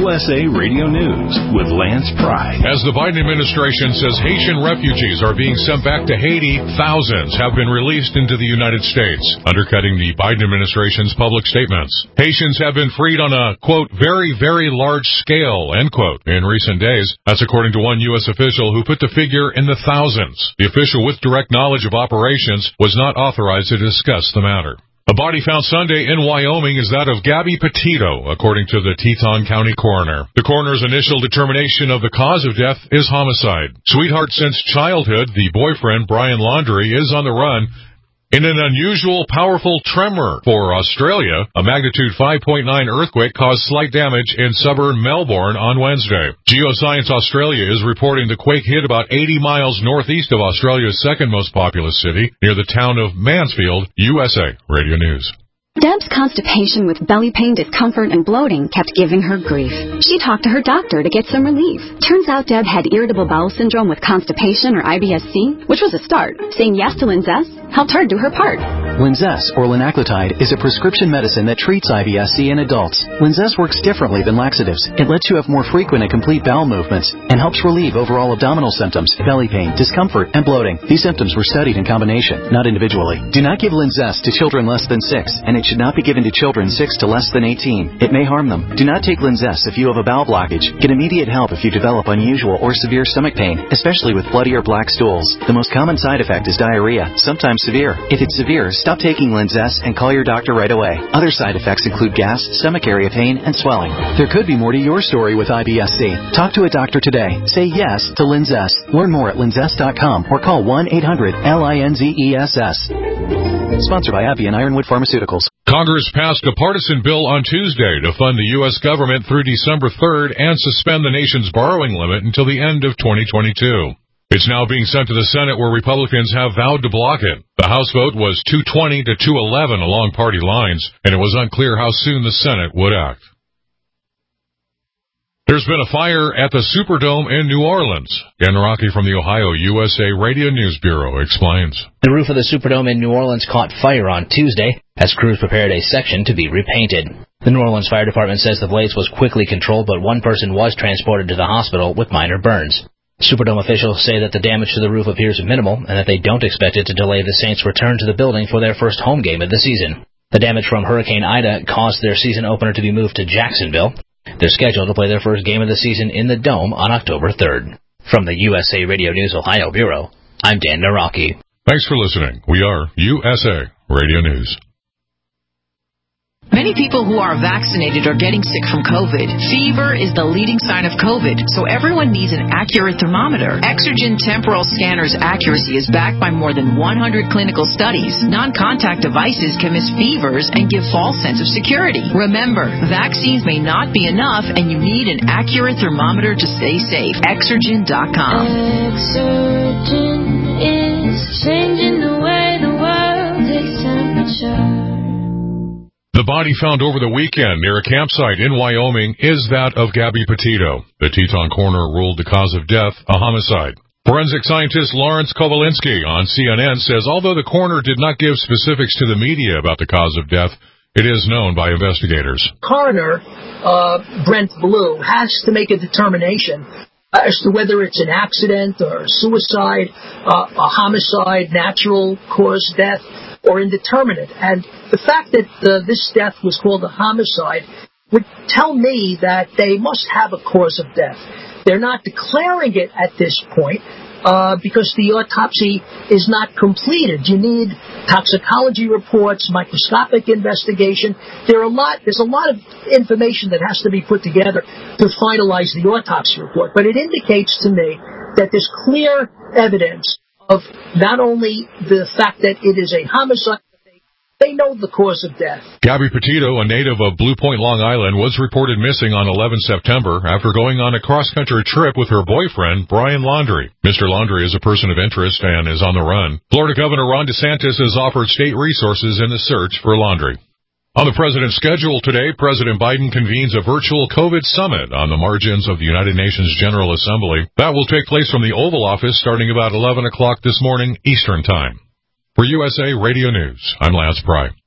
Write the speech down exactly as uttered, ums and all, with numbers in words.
U S A Radio News with Lance Pry. As the Biden administration says Haitian refugees are being sent back to Haiti, thousands have been released into the United States, undercutting the Biden administration's public statements. Haitians have been freed on a, quote, very, very large scale, end quote, in recent days. That's according to one U S official who put the figure in the thousands. The official with direct knowledge of operations was not authorized to discuss the matter. A body found Sunday in Wyoming is that of Gabby Petito, according to the Teton County coroner. The coroner's initial determination of the cause of death is homicide. Sweetheart since childhood, the boyfriend, Brian Laundrie, is on the run. In an unusual, powerful tremor for Australia, a magnitude five point nine earthquake caused slight damage in suburban Melbourne on Wednesday. Geoscience Australia is reporting the quake hit about eighty miles northeast of Australia's second most populous city, near the town of Mansfield. U S A Radio News. Deb's constipation with belly pain, discomfort, and bloating kept giving her grief. She talked to her doctor to get some relief. Turns out Deb had irritable bowel syndrome with constipation, or I B S C, which was a start. Saying yes to Linzess helped her do her part. Linzess, or linaclotide, is a prescription medicine that treats I B S C in adults. Linzess works differently than laxatives. It lets you have more frequent and complete bowel movements and helps relieve overall abdominal symptoms, belly pain, discomfort, and bloating. These symptoms were studied in combination, not individually. Do not give Linzess to children less than six, and it should not be given to children six to less than eighteen. It may harm them. Do not take Linzess if you have a bowel blockage. Get immediate help if you develop unusual or severe stomach pain, especially with bloody or black stools. The most common side effect is diarrhea, sometimes severe. If it's severe, stop taking Linzess and call your doctor right away. Other side effects include gas, stomach area pain, and swelling. There could be more to your story with I B S C. Talk to a doctor today. Say yes to Linzess. Learn more at linzess dot com or call one eight hundred L I N Z E S S. Sponsored by AbbVie and Ironwood Pharmaceuticals. Congress passed a partisan bill on Tuesday to fund the U S government through December third and suspend the nation's borrowing limit until the end of twenty twenty-two. It's now being sent to the Senate, where Republicans have vowed to block it. The House vote was two twenty to two eleven along party lines, and it was unclear how soon the Senate would act. There's been a fire at the Superdome in New Orleans. Dan Naraki from the Ohio U S A Radio News Bureau explains. The roof of the Superdome in New Orleans caught fire on Tuesday as crews prepared a section to be repainted. The New Orleans Fire Department says the blaze was quickly controlled, but one person was transported to the hospital with minor burns. Superdome officials say that the damage to the roof appears minimal and that they don't expect it to delay the Saints' return to the building for their first home game of the season. The damage from Hurricane Ida caused their season opener to be moved to Jacksonville. They're scheduled to play their first game of the season in the Dome on October third. From the U S A Radio News Ohio Bureau, I'm Dan Naraki. Thanks for listening. We are U S A Radio News. Many people who are vaccinated are getting sick from COVID. Fever is the leading sign of COVID, so everyone needs an accurate thermometer. Exergen Temporal Scanner's accuracy is backed by more than one hundred clinical studies. Non-contact devices can miss fevers and give false sense of security. Remember, vaccines may not be enough, and you need an accurate thermometer to stay safe. Exergen dot com. Exergen is changing the way the world takes temperature. The body found over the weekend near a campsite in Wyoming is that of Gabby Petito. The Teton coroner ruled the cause of death a homicide. Forensic scientist Lawrence Kowalinsky on C N N says although the coroner did not give specifics to the media about the cause of death, it is known by investigators. Coroner uh, Brent Blue has to make a determination as to whether it's an accident or suicide, uh, a homicide, natural cause death, or indeterminate. And the fact that uh, this death was called a homicide would tell me that they must have a cause of death. They're not declaring it at this point uh, because the autopsy is not completed. You need toxicology reports, microscopic investigation. There are a lot. There's a lot of information that has to be put together to finalize the autopsy report. But it indicates to me that there's clear evidence of not only the fact that it is a homicide, but they, they know the cause of death. Gabby Petito, a native of Blue Point, Long Island, was reported missing on the eleventh of September after going on a cross-country trip with her boyfriend, Brian Laundrie. Mister Laundrie is a person of interest and is on the run. Florida Governor Ron DeSantis has offered state resources in the search for Laundrie. On the president's schedule today, President Biden convenes a virtual COVID summit on the margins of the United Nations General Assembly. That will take place from the Oval Office starting about eleven o'clock this morning Eastern Time. For U S A Radio News, I'm Lance Pry.